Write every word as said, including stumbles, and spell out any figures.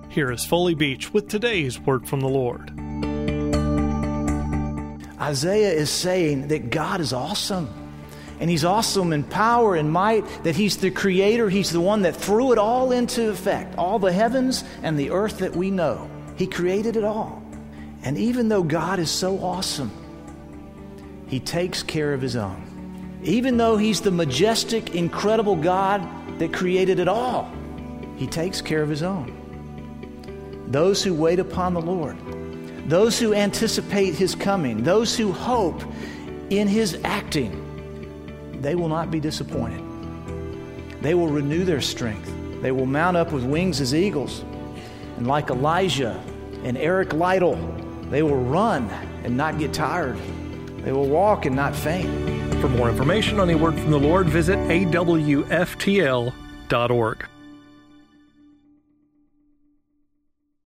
Here is Foley Beach with today's Word from the Lord. Isaiah is saying that God is awesome. And He's awesome in power and might, that He's the Creator. He's the one that threw it all into effect. All the heavens and the earth that we know. He created it all. And even though God is so awesome, He takes care of His own. Even though He's the majestic, incredible God that created it all, He takes care of His own. Those who wait upon the Lord, those who anticipate His coming, those who hope in His acting, they will not be disappointed. They will renew their strength. They will mount up with wings as eagles. And like Elijah and Eric Lytle, they will run and not get tired. They will walk and not faint. For more information on a Word from the Lord, visit A W F T L dot org.